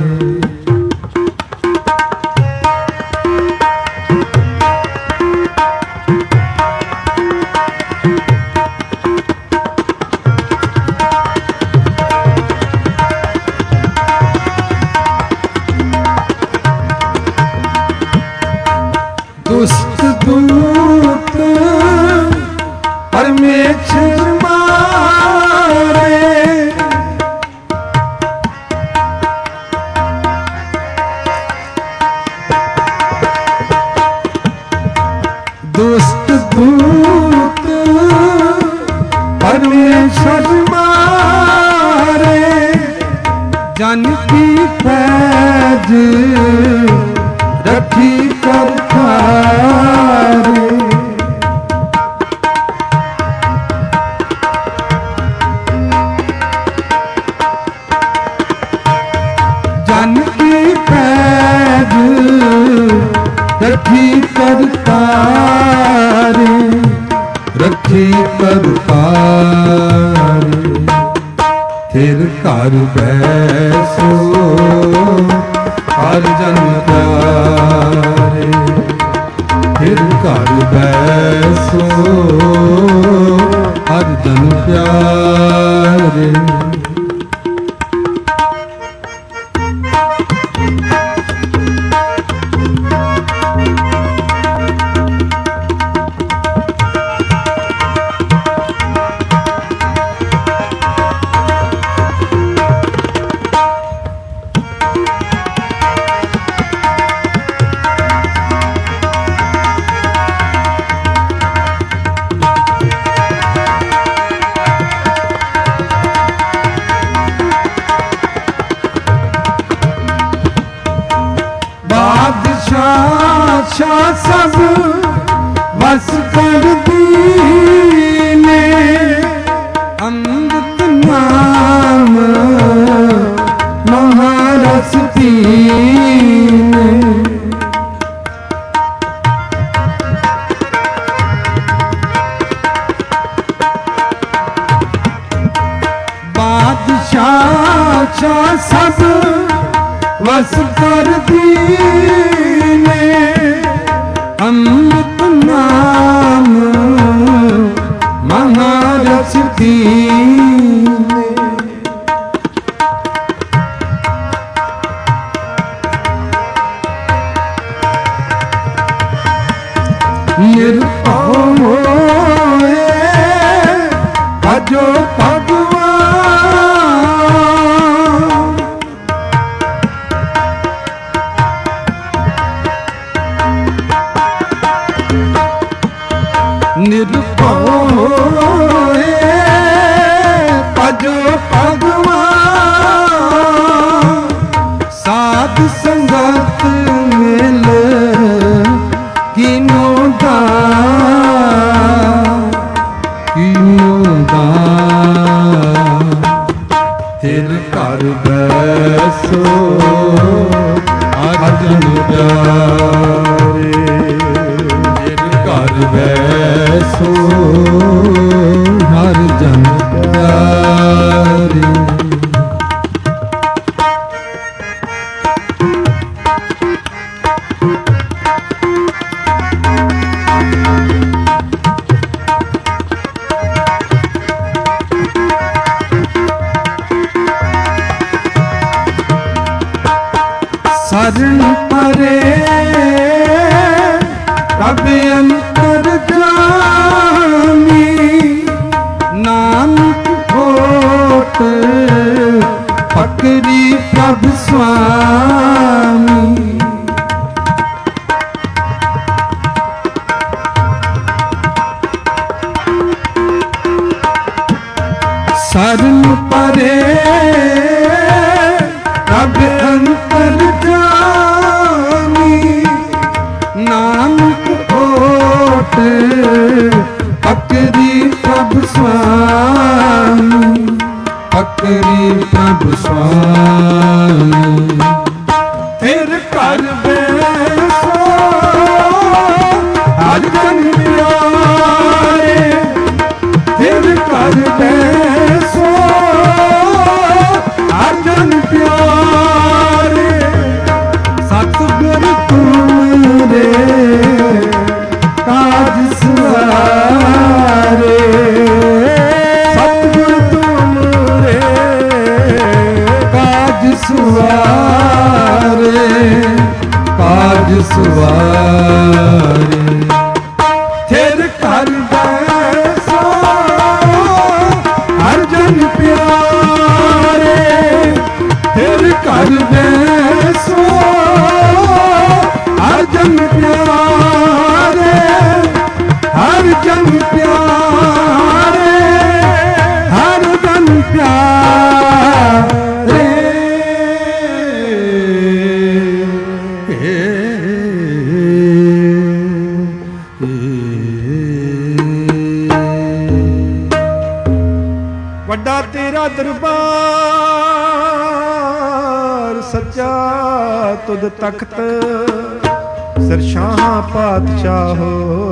ਦੁਸ਼ਟ ਦੂਤ ਪਰਮੇਸ਼ਰ ਮਾਰੇ, ਦੁਸ਼ਟ ਦੂਤ ਪਰਮੇਸ਼ਰ ਮਾਰੇ, ਜਨ ਕੀ ਫੈਜ ਰੱਖੀ ਕਰਤਾਰੇ। ਜਨ ਕੀ ਪੈਜ ਰੱਖੀ ਕਰਤਾਰੇ, ਰੱਖੀ ਕਰਤਾਰੇ, ਫਿਰ ਘਰ ਬੈਸੋ ਹਰ ਜਨ ਪਿਆਰੇ, ਫਿਰ ਘਰ ਬੈਸੋ ਹਰ ਜਨ ਪਿਆਰੇ। ਬਾਦਸ਼ਾਹ ਸਭ ਵਸ ਕਰਦੀ ਨੇ, ਅੰਮ੍ਰਿਤ ਨਾਮ ਮਹਾਰਸ ਪੀਨੇ। ਬਾਦਸ਼ਾਹ ਸਭ ਵਸ ਕਰਦੀ ਨੇ, ਅੰਮ੍ਰਿਤ ਨਾਮ ਮਹਾਰਸ ਪੀਨੇ। ਨਿਰਭਉ ਹੋਏ ਭਜੋ ਭਗਵਾਨ, ਨਿਰਭਉ ਹੋਏ ਭਜੋ ਭਗਵਾਨ, ਸਾਧ ਸੰਗਤ ਮਿਲ ਕੀਨੋ ਦਾ ਫਿਰ ਘਰ ਬੈਸੋ ਹਰ ਜਨ ਪਿਆਰੇ, ਫਿਰ ਘਰ ਬੈਸੋ ਹਰ ਜਨ ਪਿਆਰੇ। ਸਰਨ ਪਰੇ ਪ੍ਰਭ ਅੰਤਰ ਜਾਮੀ ਨਾਨਕ ਹੋਤ ਫਕਰੀ ਪ੍ਰਭ ਸੁਆਮੀ। ਸਰਨ ਪਰੇ ਪ੍ਰਭ ਅੰਤਰ ਜਾਮੀ ਨਾਨਕ ਹੋਤ ਫਕਰੀ ਪ੍ਰਭ ਸੁਆਮੀ। ਫਕਰੀ ਪ੍ਰਭ ਸੁਆਮੀ। ਫਿਰ ਘਰ ਬੈਸੋ ਹਰ ਜਨ ਪਿਆਰੇ। ਫਿਰ ਘਰ ਬੈਸੋ ਹਰ ਜਨ ਪਿਆਰੇ। ਸਤਿਗੁਰ ਤੁਮਰੇ ਕਾਜ ਸਵਾਰੇ। ਸਤਿਗੁਰ ਤੁਮਰੇ ਕਾਜ ਸਵਾਰੇ। ਕਾਜ ਸਵਾਰੇ। ਫਿਰ ਘਰ ਬੈਸੋ ਹਰ ਜਨ ਪਿਆਰੇ। ਫਿਰ ਘਰ ਬੈਸੋ ਹਰ ਜਨ ਪਿਆਰੇ। ਹਰ ਜਨ ਪਿਆਰੇ। ਹਰ ਜਨ ਪਿਆਰੇ। ਵੱਡਾ ਤੇਰਾ ਦਰਬਾਰ ਸੱਚਾ ਤੁਧ ਤਖਤ। ਸਰਸ਼ਾਹਾਂ ਪਾਤਸ਼ਾਹੋ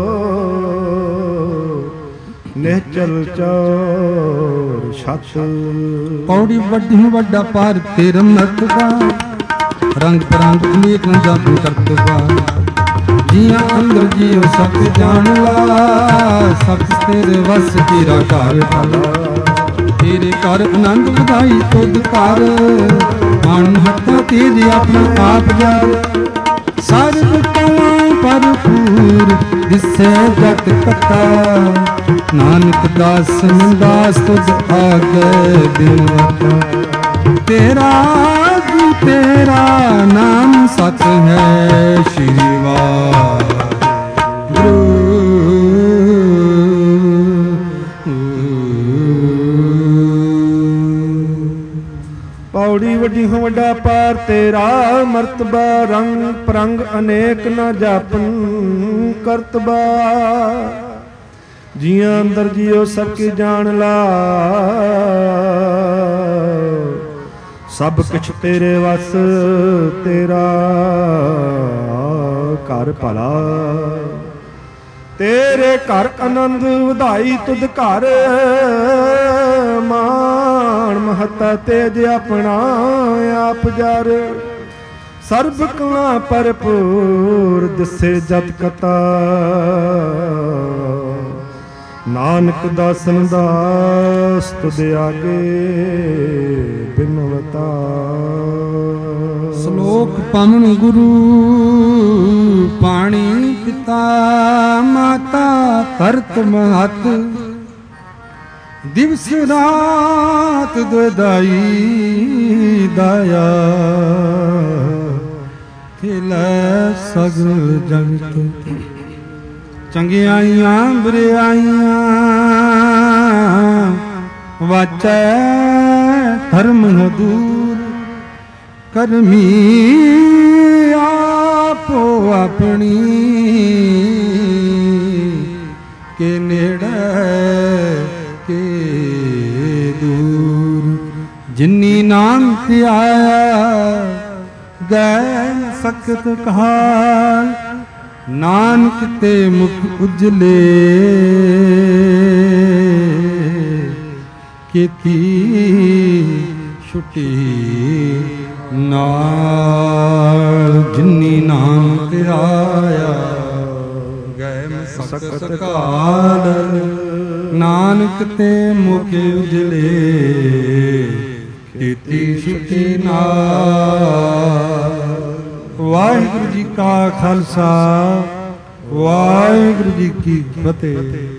ਨਿਹਚਲ ਚੌਰ ਛਤ। ਪੌੜੀ ਵੱਡੀ ਵੱਡਾ ਪਾਰ ਤੇਰਾ ਮਰਤਬਾ। ਰੰਗ ਬਰੰਗ ਅਨੇਕ ਨ ਜਾਪੂ ਕਰਤਬਾ। ਜੀਆਂ ਅੰਦਰ ਜੀਉ ਸਭ ਜਾਣ ਲਾ। ਸਭ ਤੇਰੇ ਵਸ ਤੇਰਾ ਘਰ ਭਲਾ। ਤੇਰੇ ਘਰ ਆਨੰਦ ਵਧਾਈ ਤੁਧ ਘਰ। ਮਨ ਹੱਥਾਂ ਤੇਰੇ ਆਪਣਾ ਆਪ ਜਾਰ। ਸਰਬ ਕਲਾ ਭਰਪੂਰ ਦਿਸੈ ਜਤ ਕਥਾ। ਨਾਨਕ ਦਾਸ ਮੰਦਾਸ ਤੁਧ ਆਗੇ ਬਿਨਵਤਾ। ਤੇਰਾ ਜੀ ਤੇਰਾ ਨਾਮ ਸਤ ਹੈ ਸ਼੍ਰੀ ਵਾਹਿਗੁਰੂ। ਪੌੜੀ ਵੱਡੀ ਹੋ ਵੱਡਾ ਪਾਰ ਤੇਰਾ ਮਰਤਬਾ। ਰੰਗ ਪ੍ਰੰਗ ਅਨੇਕ ਨ ਜਾਪਨ ਕਰਤਬਾ। ਜੀਆਂ ਅੰਦਰ ਜੀਓ ਸਭ ਕੀ ਜਾਣ ਲਾ। ਸਭ ਕੁਛ ਤੇਰੇ ਵਸ ਤੇਰਾ ਘਰ ਭਲਾ। ਤੇਰੇ ਘਰ ਆਨੰਦ ਵਧਾਈ ਤੁਧ ਘਰ। ਮਾਣ ਮਹੱਤਾ ਤੇਜ ਆਪਣਾ ਆਪ ਜਰ। ਸਰਬ ਕਲਾ ਭਰਪੂਰ ਦਿਸੇ ਜਤ ਕਤਾ। ਨਾਨਕ ਦਾਸਨ ਦਾਸ ਤੁਧ ਆਗੇ ਬਿਨਵਤਾ। ਸ਼ਲੋਕ ਪਵਨ ਗੁਰੂ ਪਾਣੀ ਪਿਤਾ ਮਾਤਾ ਧਰਤ ਮਹਤ। ਦਿਵਸ ਰਾਤ ਦੁਇਦਾਈ ਦਾਇਆ। ਖਿਲੈ ਸਗਲ ਜਗਤ ਚੰਗਿਆਈਆਂ ਬੁਰਿਆਈਆਂ। ਵਾਚੈ ਧਰਮ ਦੂਰ ਕਰਮੀ ਆਪੋ ਆਪਣੀ। ਕੇ ਨੇੜੇ ਕੇ ਦੂਰ ਜਿਨੀ ਨਾਮ ਧਿਆਇਆ। ਗੈ ਸਖਤ ਕਹਾਲ ਨਾਨਕ ਤੇ ਮੁਖ ਉਜਲੇ। ਕੀਤੀ ਛੁਟੀ ਨਾਲ ਜਿਨੀ ਨਾਮ ਧਿਆਇਆ। ਗਏ ਸਖਤ ਕਾਲ ਨਾਨਕ ਤੇ ਮੁਖ ਉਜਲੇ। ਕੀਤੀ ਛੁਟੀ ਨਾਲ। ਵਾਹਿਗੁਰੂ ਜੀ ਕਾ ਖਾਲਸਾ ਵਾਹਿਗੁਰੂ जी की फतेह।